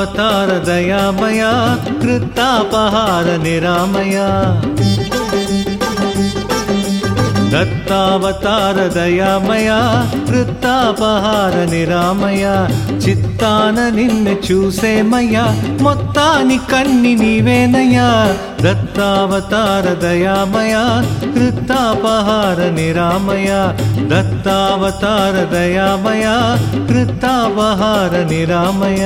దత్తావతార దయామయ కృతాపహార నిరామయ దత్తావతార దయామయ కృతాపహార నిరామయ చిత్తాన నిన్ను చూసేమయ్యా మొత్తాని కన్ని నీవేనయ్యా దత్తావతార దయామయ కృతాపహార నిరామయ దత్తావతార దయామయ కృతాపహార నిరామయ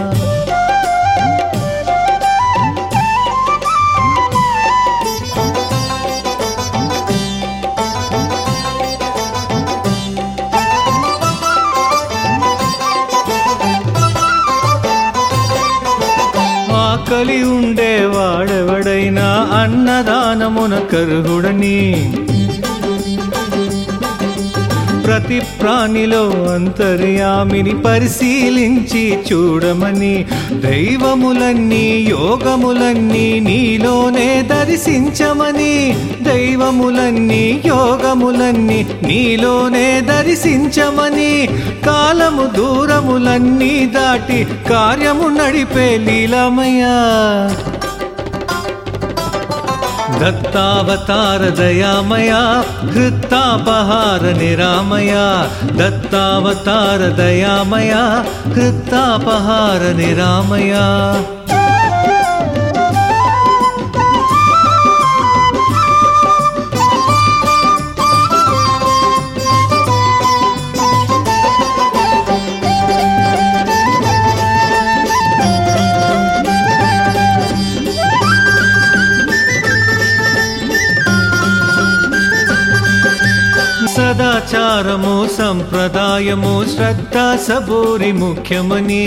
ఆకలి ఉండేవాడెవడైనా అన్నదానమున కర్హుడని ప్రతి ప్రాణిలో అంతర్యామిని పరిశీలించి చూడమని దైవములన్నీ యోగములన్నీ నీలోనే దర్శించమని దైవములన్నీ యోగములన్నీ నీలోనే దర్శించమని కాలము దూరములన్నీ దాటి కార్యము నడిపే లీలమయ్యా దత్తావతార దయామయ కృతాపహార నిరామయ దత్తావతార దయామయ కృతాపహార నిరామయ సదాచారము సంప్రదాయము శ్రద్ధ సబూరి ముఖ్యమని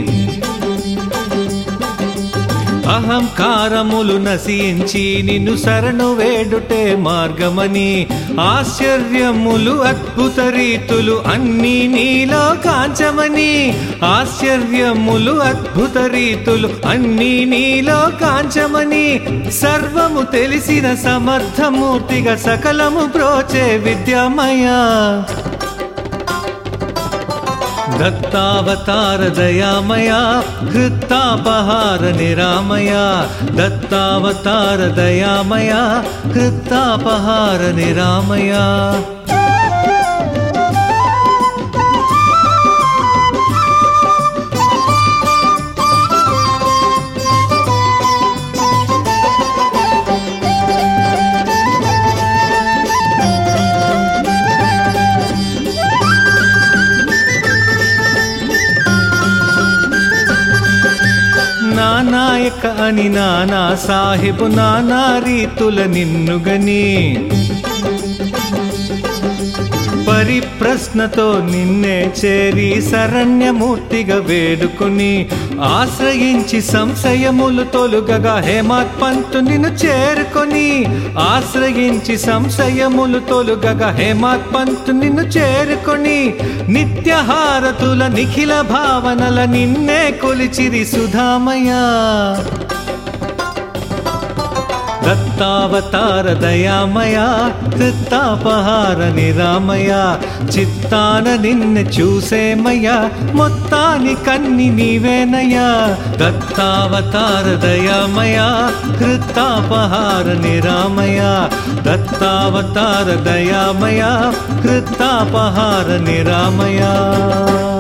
అహంకారములు నశించి నిన్ను శరణు వేడుటే మార్గమని ఆశ్చర్యములు అద్భుత రీతులు అన్నీ నీలో కాంచమని ఆశ్చర్యములు అద్భుత రీతులు అన్నీ నీలో కాంచమని సర్వము తెలిసిన సమర్థమూర్తిగా సకలము ప్రోచే విద్యామయ దత్తావతార దయామయ కృతాపహార నిరామయ దత్తావతార దయామయ కృతాపహార నిరామయ నాయక అని నానా సాహిబు నానా రీతుల నిన్నుగని పరిప్రశ్నతో నిన్నే చేరి శరణ్యమూర్తిగా వేడుకొని ఆశ్రయించి సంశయములు తొలుగగా హేమాత్ పంతు నిన్ను చేరుకొని ఆశ్రయించి సంశయములు తొలుగగా హేమాత్ పంతు నిన్ను చేరుకొని నిత్యహారతుల నిఖిల భావనల నిన్నే కొలిచిరి సుధామయ దత్తావతార దయామయ కృతాపహార నిరామయ చిత్తాన నిన్ను చూసేమయ్యా మొత్తాని కన్ని నీవేనయ్యా దత్తావతార దయామయ కృతాపహార నిరామయ దత్తావతార దయామయ కృతాపహార నిరామయ